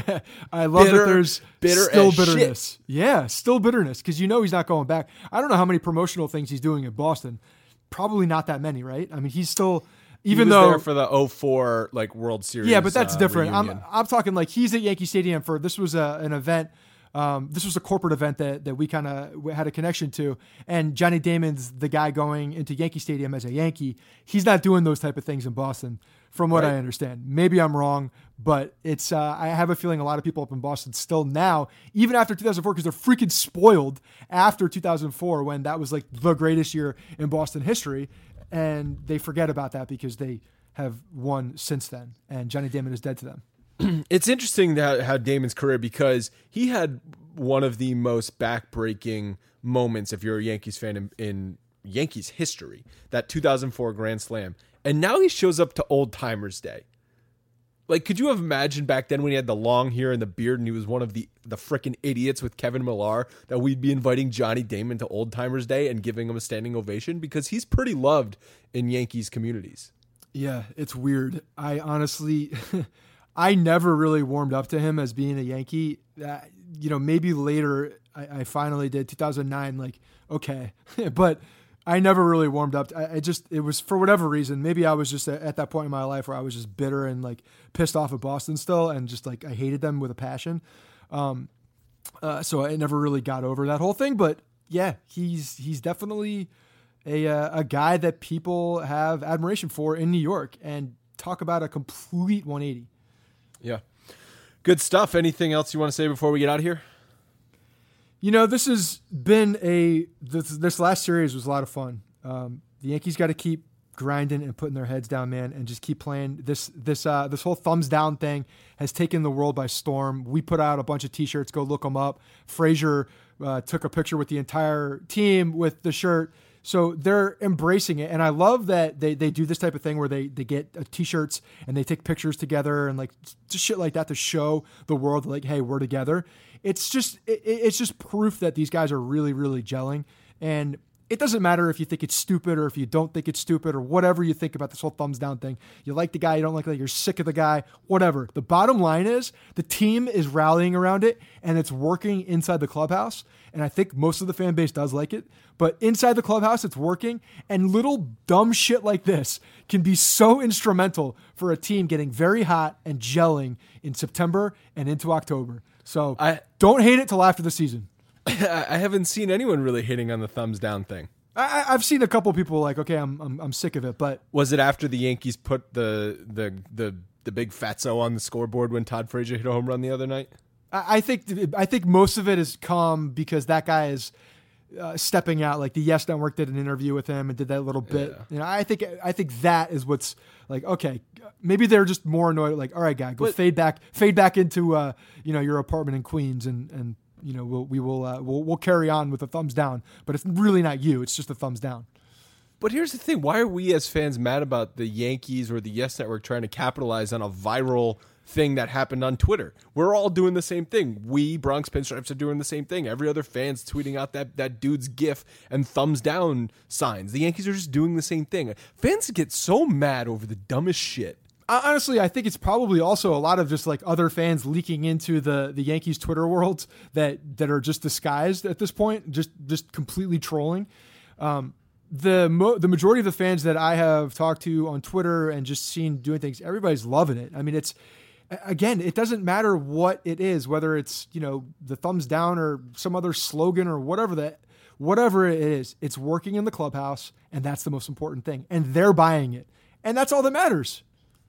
I love bitter, that there's bitter still as bitterness. Shit. Yeah, still bitterness, because you know he's not going back. I don't know how many promotional things he's doing in Boston. Probably not that many, right? I mean, he's still, even he was though there for the oh four like World Series. Yeah, but that's uh, different. reunion. I'm I'm talking like he's at Yankee Stadium for, this was a, an event. Um, this was a corporate event that that we kind of had a connection to, and Johnny Damon's the guy going into Yankee Stadium as a Yankee. He's not doing those type of things in Boston, from what Right. I understand. Maybe I'm wrong, but it's uh, I have a feeling a lot of people up in Boston still now, even after two thousand four, because they're freaking spoiled after two thousand four, when that was like the greatest year in Boston history, and they forget about that because they have won since then, and Johnny Damon is dead to them. It's interesting that how Damon's career, because he had one of the most backbreaking moments, if you're a Yankees fan, in, in Yankees history, that two thousand four Grand Slam. And now he shows up to Old Timers Day. Like, could you have imagined back then when he had the long hair and the beard and he was one of the, the frickin' idiots with Kevin Millar, that we'd be inviting Johnny Damon to Old Timers Day and giving him a standing ovation? Because he's pretty loved in Yankees communities. Yeah, it's weird. I honestly... I never really warmed up to him as being a Yankee. Uh, you know, maybe later I, I finally did, two thousand nine, like, okay. But I never really warmed up. To, I, I just, it was for whatever reason. Maybe I was just at, at that point in my life where I was just bitter and like pissed off at Boston still, and just like I hated them with a passion. Um, uh, so I never really got over that whole thing. But yeah, he's he's definitely a uh, a guy that people have admiration for in New York, and talk about a complete one eighty. Yeah. Good stuff. Anything else you want to say before we get out of here? You know, this has been a, this, this last series was a lot of fun. Um, the Yankees got to keep grinding and putting their heads down, man, and just keep playing. This, this, uh, this whole thumbs down thing has taken the world by storm. We put out a bunch of t-shirts, go look them up. Frazier uh, took a picture with the entire team with the shirt. So they're embracing it. And I love that they, they do this type of thing where they, they get uh, t-shirts and they take pictures together and like just shit like that to show the world like, hey, we're together. It's just, it, it's just proof that these guys are really, really gelling. And it doesn't matter if you think it's stupid or if you don't think it's stupid or whatever you think about this whole thumbs down thing. You like the guy, you don't like the guy, you're sick of the guy, whatever. The bottom line is the team is rallying around it and it's working inside the clubhouse. And I think most of the fan base does like it, but inside the clubhouse, it's working. And little dumb shit like this can be so instrumental for a team getting very hot and gelling in September and into October. So I don't hate it till after the season. I haven't seen anyone really hitting on the thumbs down thing. I, I've seen a couple people like, okay, I'm, I'm I'm sick of it, but Was it after the Yankees put the the the the big fatso on the scoreboard when Todd Frazier hit a home run the other night? I, I think I think most of it has come because that guy is uh, stepping out. Like the Yes Network did an interview with him and did that little bit. Yeah. You know, I think I think that is what's like. Okay, maybe they're just more annoyed. Like, all right, guy, go But- fade back, fade back into uh, you know your apartment in Queens and and you know, we'll, we will uh, we'll, we'll carry on with a thumbs down. But it's really not you. It's just a thumbs down. But here's the thing. Why are we as fans mad about the Yankees or the Yes Network trying to capitalize on a viral thing that happened on Twitter? We're all doing the same thing. We, Bronx Pinstripes, are doing the same thing. Every other fan's tweeting out that, that dude's GIF and thumbs down signs. The Yankees are just doing the same thing. Fans get so mad over the dumbest shit. Honestly, I think it's probably also a lot of just like other fans leaking into the, the Yankees Twitter world that, that are just disguised at this point, just just completely trolling. Um, the mo- the majority of the fans that I have talked to on Twitter and just seen doing things, everybody's loving it. I mean, it's again, it doesn't matter what it is, whether it's, you know, the thumbs down or some other slogan or whatever that whatever it is, it's working in the clubhouse, and that's the most important thing. And they're buying it, and that's all that matters.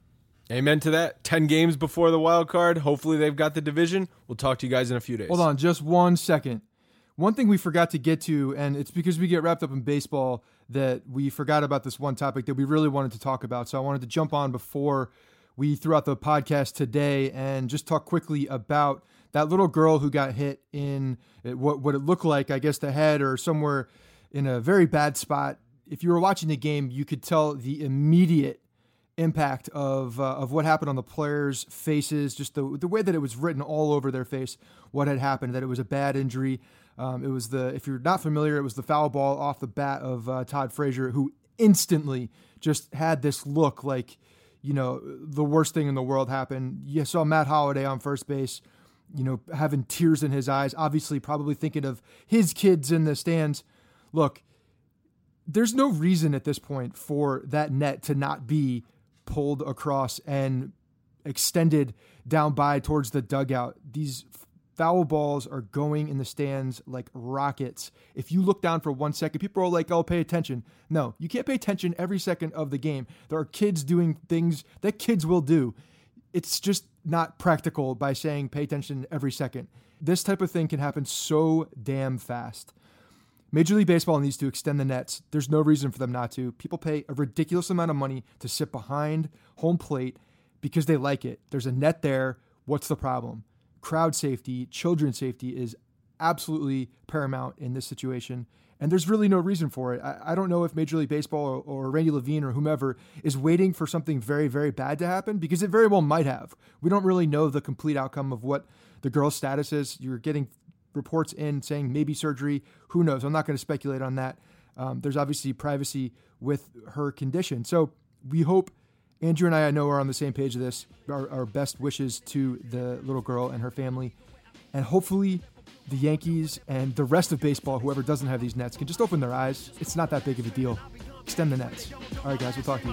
Amen to that. ten games before the wild card. Hopefully they've got the division. We'll talk to you guys in a few days. Hold on just one second. One thing we forgot to get to, and it's because we get wrapped up in baseball that we forgot about this one topic that we really wanted to talk about. So I wanted to jump on before we threw out the podcast today and just talk quickly about that little girl who got hit in what, what it looked like, I guess, the head or somewhere in a very bad spot. If you were watching the game, you could tell the immediate impact of uh, of what happened on the players' faces, just the the way that it was written all over their face, what had happened, that it was a bad injury. Um, it was the, if you're not familiar, it was the foul ball off the bat of uh, Todd Frazier, who instantly just had this look like, you know, the worst thing in the world happened. You saw Matt Holliday on first base, you know, having tears in his eyes, obviously probably thinking of his kids in the stands. Look, there's no reason at this point for that net to not be pulled across and extended down by towards the dugout. These foul balls are going in the stands like rockets. If you look down for one second, people are like, oh, pay attention. No, you can't pay attention every second of the game. There are kids doing things that kids will do. It's just not practical by saying pay attention every second. This type of thing can happen so damn fast. Major League Baseball needs to extend the nets. There's no reason for them not to. People pay a ridiculous amount of money to sit behind home plate because they like it. There's a net there. What's the problem? Crowd safety, children's safety is absolutely paramount in this situation. And there's really no reason for it. I, I don't know if Major League Baseball or, or Randy Levine or whomever is waiting for something very, very bad to happen, because it very well might have. We don't really know the complete outcome of what the girl's status is. You're getting reports in saying maybe surgery. Who knows? I'm not going to speculate on that. Um, there's obviously privacy with her condition. So we hope Andrew and I, I know, are on the same page of this. Our, our best wishes to the little girl and her family. And hopefully the Yankees and the rest of baseball, whoever doesn't have these nets, can just open their eyes. It's not that big of a deal. Extend the nets. All right, guys, we'll talk to you.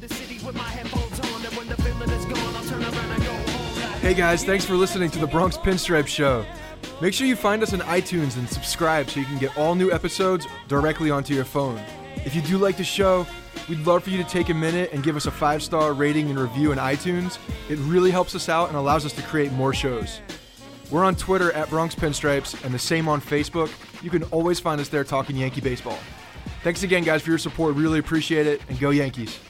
Hey, guys, thanks for listening to the Bronx Pinstripe Show. Make sure you find us on iTunes and subscribe so you can get all new episodes directly onto your phone. If you do like the show, we'd love for you to take a minute and give us a five-star rating and review in iTunes. It really helps us out and allows us to create more shows. We're on Twitter at Bronx Pinstripes and the same on Facebook. You can always find us there talking Yankee baseball. Thanks again, guys, for your support. Really appreciate it, and go Yankees.